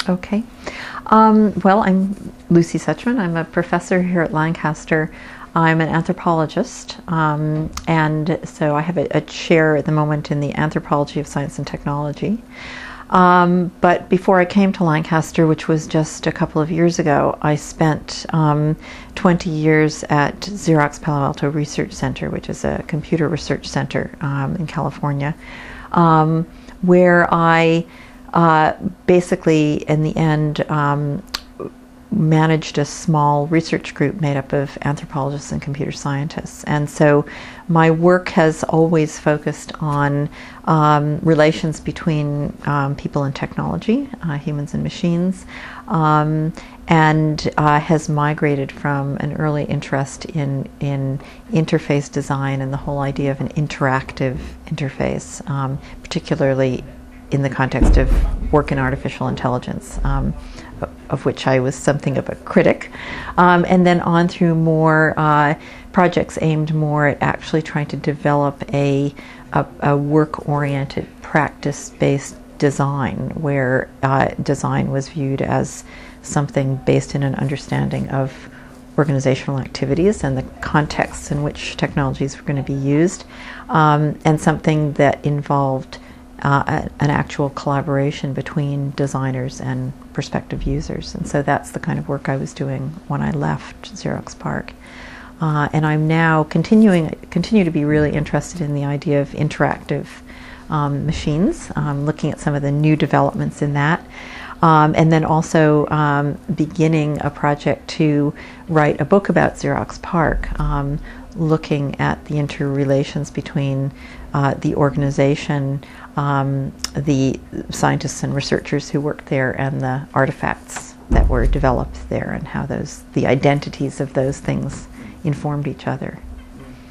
Okay. Well, I'm Lucy Suchman. I'm a professor here at Lancaster. I'm an anthropologist, and so I have a chair at the moment in the anthropology of science and technology. But before I came to Lancaster, which was just a couple of years ago, I spent 20 years at Xerox Palo Alto Research Center, which is a computer research center in California, where I basically, in the end, managed a small research group made up of anthropologists and computer scientists. And so my work has always focused on relations between people and technology, humans and machines, and has migrated from an early interest in interface design and the whole idea of an interactive interface, particularly in the context of work in artificial intelligence, of which I was something of a critic, and then on through more projects aimed more at actually trying to develop a work-oriented, practice-based design, where design was viewed as something based in an understanding of organizational activities and the contexts in which technologies were going to be used, and something that involved an actual collaboration between designers and prospective users. And so that's the kind of work I was doing when I left Xerox PARC. And I'm now continue to be really interested in the idea of interactive machines, looking at some of the new developments in that. And then also beginning a project to write a book about Xerox PARC, looking at the interrelations between the organization, the scientists and researchers who worked there, and the artifacts that were developed there, and how the identities of those things informed each other.